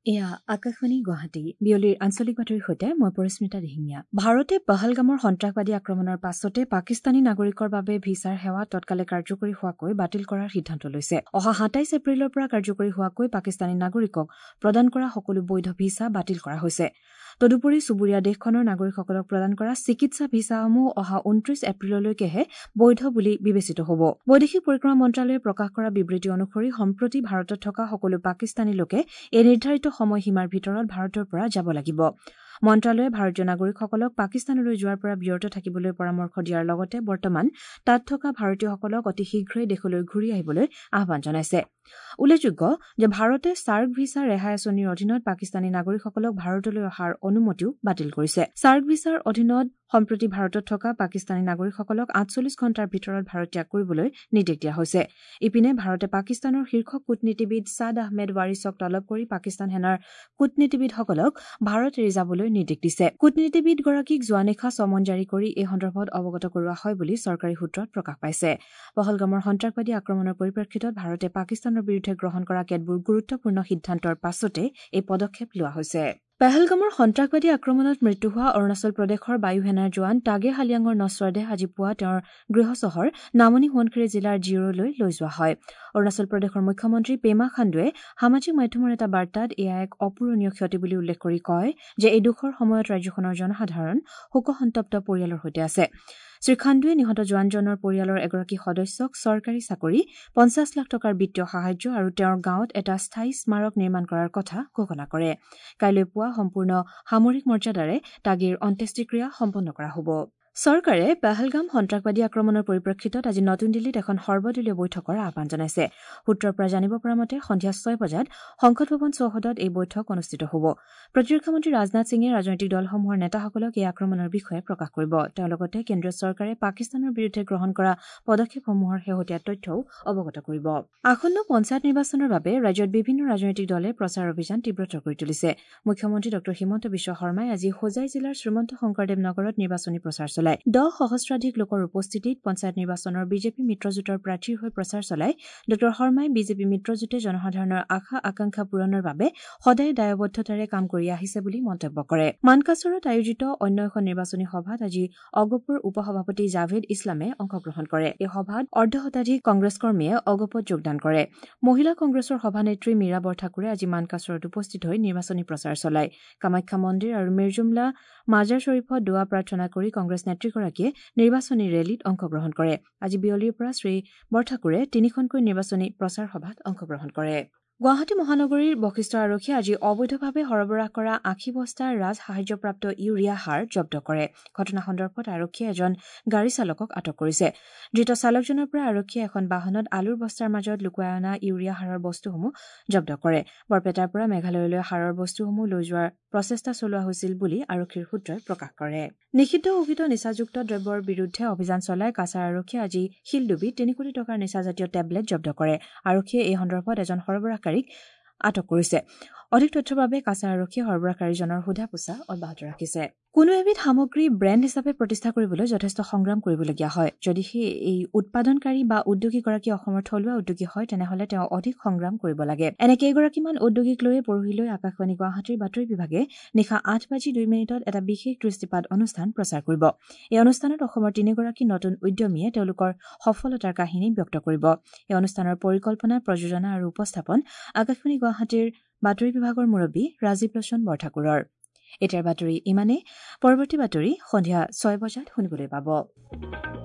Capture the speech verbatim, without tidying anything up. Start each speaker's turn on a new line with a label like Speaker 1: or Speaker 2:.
Speaker 1: এয়া আকাশবাণী গুৱাহাটী বিয়লিৰ আঞ্চলিক বাতৰিৰ সৈতে মই পৰিস্মিতা দিহিঙীয়া। ভাৰতে পহলগামৰ সন্ত্ৰাসবাদী আক্ৰমণৰ পাছতে পাকিস্তানী নাগৰিকৰ বাবে ভিছাৰ সেৱা তৎকালে কাৰ্যকৰী হোৱাকৈ বাতিল কৰাৰ সিদ্ধান্ত লৈছে। অহা সাতাইছ এপ্ৰিলৰ পৰা কাৰ্যকৰী হোৱাকৈ পাকিস্তানী নাগৰিকক প্ৰদান কৰা সকলো বৈধ ভিছা বাতিল কৰা হৈছে। তদুপৰি চুবুৰীয়া দেশখনৰ নাগৰিকসকলক প্ৰদান কৰা চিকিৎসা ভিছাসমূহ অহা ঊনত্ৰিশ এপ্ৰিললৈকেহে বৈধ বুলি বিবেচিত হ'ব। বৈদেশিক পৰিক্ৰমা মন্ত্ৰালয়ে প্ৰকাশ কৰা বিবৃতি অনুসৰি সম্প্ৰতি ভাৰতত থকা সকলো পাকিস্তানী লোকে এই নিৰ্ধাৰিত সময়সীমাৰ ভিতৰত ভাৰতৰ পৰা যাব লাগিব। মন্ত্ৰালয়ে ভাৰতীয় নাগৰিকসকলক পাকিস্তানলৈ যোৱাৰ পৰা বিৰত থাকিবলৈ পৰামৰ্শ দিয়াৰ লগতে বৰ্তমান তাত থকা ভাৰতীয়সকলক অতি শীঘ্ৰেই দেশলৈ ঘূৰি আহিবলৈ আহ্বান জনাইছে। উল্লেখযোগ্য যে ভাৰতে চাৰ্ক ভিছা ৰেহাই আঁচনিৰ অধীনত পাকিস্তানী নাগৰিকসকলক ভাৰতলৈ অহাৰ অনুমতিও বাতিল কৰিছে। চাৰ্ক ভিছাৰ অধীনত সম্প্ৰতি ভাৰতত থকা পাকিস্তানী নাগৰিকসকলক আঠচল্লিছ ঘণ্টাৰ ভিতৰত ভাৰত ত্যাগ কৰিবলৈ নিৰ্দেশ দিয়া হৈছে। ইপিনে ভাৰতে পাকিস্তানৰ শীৰ্ষ কূটনীতিবিদ ছাদ আহমেদ ৱাৰিছক তলব কৰি পাকিস্তান সেনাৰ কূটনীতিবিদসকলক ভাৰত এৰি যাবলৈ নিৰ্দেশ দিছে। কূটনীতিবিদগৰাকীক যোৱা নিশা চমন জাৰি কৰি এই সন্দৰ্ভত অৱগত কৰোৱা হয় বুলি চৰকাৰী সূত্ৰত প্ৰকাশ পাইছে। পহলগামৰ সন্ত্ৰাসবাদী আক্ৰমণৰ পৰিপ্ৰেক্ষিতত ভাৰতে পাকিস্তানৰ বিৰুদ্ধে গ্ৰহণ কৰা কেতবোৰ গুৰুত্বপূৰ্ণ সিদ্ধান্তৰ পাছতে এই পদক্ষেপ লোৱা হৈছে। পেহেলগামৰ সন্ত্ৰাসবাদী আক্ৰমণত মৃত্যু হোৱা অৰুণাচল প্ৰদেশৰ বায়ু সেনাৰ জোৱান টাগে হালিয়াঙৰ নশ্বৰ দেহ আজি পুৱা তেওঁৰ গৃহ চহৰ নামনি সোৱণশিৰি জিলাৰ জিৰলৈ লৈ যোৱা হয়। অৰুণাচল প্ৰদেশৰ মুখ্যমন্ত্ৰী পেমা খাণ্ডুৱে সামাজিক মাধ্যমৰ এটা বাৰ্তাত এয়া এক অপূৰণীয় ক্ষতি বুলি উল্লেখ কৰি কয় যে এই দুখৰ সময়ত ৰাজ্যখনৰ জনসাধাৰণ শোকসন্তপ্ত পৰিয়ালৰ সৈতে আছে। শ্ৰীখাণ্ডুৱে নিহত জোৱানজনৰ পৰিয়ালৰ এগৰাকী সদস্যক চৰকাৰী চাকৰি, পঞ্চাছ লাখ টকাৰ বিত্তীয় সাহায্য আৰু তেওঁৰ গাঁৱত এটা স্থায়ী স্মাৰক নিৰ্মাণ কৰাৰ কথা ঘোষণা কৰে। কাইলৈ পুৱা সম্পূৰ্ণ সামৰিক মৰ্যাদাৰে টাগিৰ অন্ত্যেষ্টিক্ৰিয়া সম্পন্ন কৰা হ'ব। চৰকাৰে পেহেলগাম সন্ত্ৰাসবাদী আক্ৰমণৰ পৰিপ্ৰেক্ষিতত আজি নতুন দিল্লীত এখন সৰ্বদলীয় বৈঠকৰ আহ্বান জনাইছে। সূত্ৰৰ পৰা জানিব পৰা মতে সন্ধিয়া ছয় বজাত সংসদ ভৱন চৌহদত এই বৈঠক অনুষ্ঠিত হ'ব। প্ৰতিৰক্ষা মন্ত্ৰী ৰাজনাথ সিঙে ৰাজনৈতিক দলসমূহৰ নেতাসকলক এই আক্ৰমণৰ বিষয়ে প্ৰকাশ কৰিব। তেওঁ লগতে কেন্দ্ৰীয় চৰকাৰে পাকিস্তানৰ বিৰুদ্ধে গ্ৰহণ কৰা পদক্ষেপসমূহৰ শেহতীয়া তথ্যও অৱগত কৰিব। আসন্ন পঞ্চায়ত নিৰ্বাচনৰ বাবে ৰাজ্যত বিভিন্ন ৰাজনৈতিক দলে প্ৰচাৰ অভিযান তীব্ৰতৰ কৰি তুলিছে। মুখ্যমন্ত্ৰী ডঃ হিমন্ত বিশ্ব শৰ্মাই আজি হোজাই জিলাৰ শ্ৰীমন্ত শংকৰদেৱ নগৰত নিৰ্বাচনী প্ৰচাৰ চলায়। দহ সহস্ৰাধিক লোকৰ উপস্থিতিত পঞ্চায়ত নিৰ্বাচনৰ বিজেপি মিত্ৰজোঁটৰ প্ৰাৰ্থীৰ হৈ প্ৰচাৰ চলাই ডঃ শৰ্মাই বিজেপি মিত্ৰজোঁটে জনসাধাৰণৰ আশা আকাংক্ষা পূৰণৰ বাবে সদায় দায়বদ্ধতাৰে কাম কৰি আহিছে বুলি মন্তব্য কৰে। মানকাছৰত আয়োজিত অন্য এখন নিৰ্বাচনী সভাত আজি অগপৰ উপসভাপতি জাভেদ ইছলামে অংশগ্ৰহণ কৰে। এই সভাত অৰ্ধশতাধিক কংগ্ৰেছ কৰ্মীয়ে অগপত যোগদান কৰে। মহিলা কংগ্ৰেছৰ সভানেত্ৰী মীৰা বৰঠাকুৰে আজি মানকাছৰত উপস্থিত হৈ নিৰ্বাচনী প্ৰচাৰ চলায়। কামাখ্যা মন্দিৰ আৰু মিৰ্জুমলা মাজাৰ শ্বৰীফত দোৱা প্ৰাৰ্থনা কৰি কংগ্ৰেছ নেত্ৰীগৰাকীয়ে নিৰ্বাচনী ৰেলীত অংশগ্ৰহণ কৰে। আজি বিয়লিৰ পৰা শ্ৰী বৰঠাকুৰে তিনিখনকৈ নিৰ্বাচনী প্ৰচাৰ সভাত অংশগ্ৰহণ কৰে। গুৱাহাটী মহানগৰীৰ বশিষ্ঠ আৰক্ষীয়ে আজি অবৈধভাৱে সৰবৰাহ কৰা আশী বস্তাৰ ৰাজ সাহায্যপ্ৰাপ্ত ইউৰিয়া সাৰ জব্দ কৰে। ঘটনা সন্দৰ্ভত আৰক্ষীয়ে এজন গাড়ী চালকক আটক কৰিছে। ধৃত চালকজনৰ পৰা আৰক্ষীয়ে এখন বাহনত আলুৰ বস্তাৰ মাজত লুকুৱাই অনা ইউৰিয়া সাৰৰ বস্তুসমূহ জব্দ কৰে। বৰপেটাৰ পৰা মেঘালয়লৈ সাৰৰ বস্তুসমূহ লৈ যোৱাৰ প্ৰচেষ্টা চলোৱা হৈছিল বুলি আৰক্ষীৰ সূত্ৰই প্ৰকাশ কৰে। নিষিদ্ধ ঘোষিত নিচাযুক্ত দ্ৰব্যৰ বিৰুদ্ধে অভিযান চলাই কাছাৰ আৰক্ষীয়ে আজি শিলডুবিত তিনি কোটি টকাৰ নিচাজাতীয় টেবলেট জব্দ কৰে। আৰক্ষীয়ে এই সন্দৰ্ভত এজন সৰবৰাহকাৰীক আটক কৰিছে। অধিক তথ্যৰ বাবে কাছাৰ আৰক্ষীয়ে সৰবৰাহকাৰীজনৰ সোধা পোছা অব্যাহত ৰাখিছে। কোনো এবিধ সামগ্ৰী ব্ৰেণ্ড হিচাপে প্ৰতিষ্ঠা কৰিবলৈ যথেষ্ট সংগ্ৰাম কৰিবলগীয়া হয়। যদিহে এই উৎপাদনকাৰী বা উদ্যোগীগৰাকী অসমৰ থলুৱা উদ্যোগী হয় তেনেহলে তেওঁ অধিক সংগ্ৰাম কৰিব লাগে। এনে কেইগৰাকীমান উদ্যোগীক লৈয়ে পৰহিলৈ আকাশবাণী গুৱাহাটীৰ বাতৰি বিভাগে নিশা আঠ বাজি দুই মিনিটত এটা বিশেষ দৃষ্টিপাত অনুষ্ঠান প্ৰচাৰ কৰিব। এই অনুষ্ঠানত অসমৰ তিনিগৰাকী নতুন উদ্যমীয়ে তেওঁলোকৰ সফলতাৰ কাহিনী ব্যক্ত কৰিব। এই অনুষ্ঠানৰ পৰিকল্পনা, প্ৰযোজনা আৰু উপস্থাপন আকাশবাণী গুৱাহাটীৰ বাতৰি বিভাগৰ মুৰব্বী ৰাজীৱ লোচন বৰঠাকুৰৰ। এতিয়াৰ বাতৰি ইমানেই। পৰৱৰ্তী বাতৰি সন্ধিয়া ছয় বজাত শুনিবলৈ পাব।